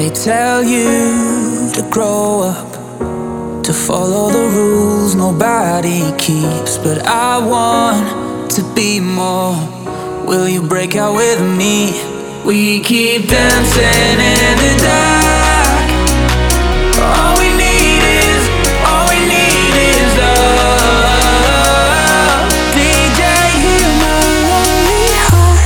tell you to grow up, to follow the rules nobody keeps. But I want to be more. Will you break out with me? We keep dancing in the dark. All we need is love. DJ, hear my lonely heart.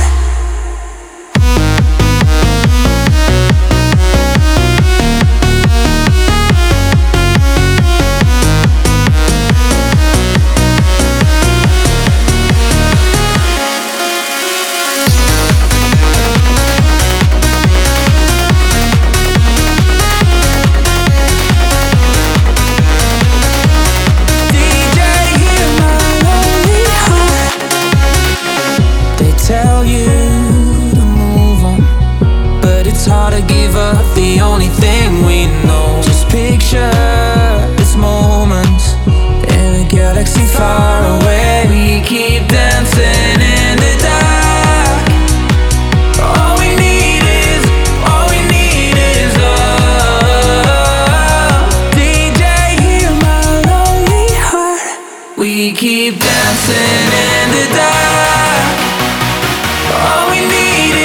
Tell you to move on, but it's hard to give up the only thing we know. Just picture this moment in a galaxy far away. We keep dancing in the dark. All we need is love. DJ, hear my lonely heart. We keep dancing in the dark. All we need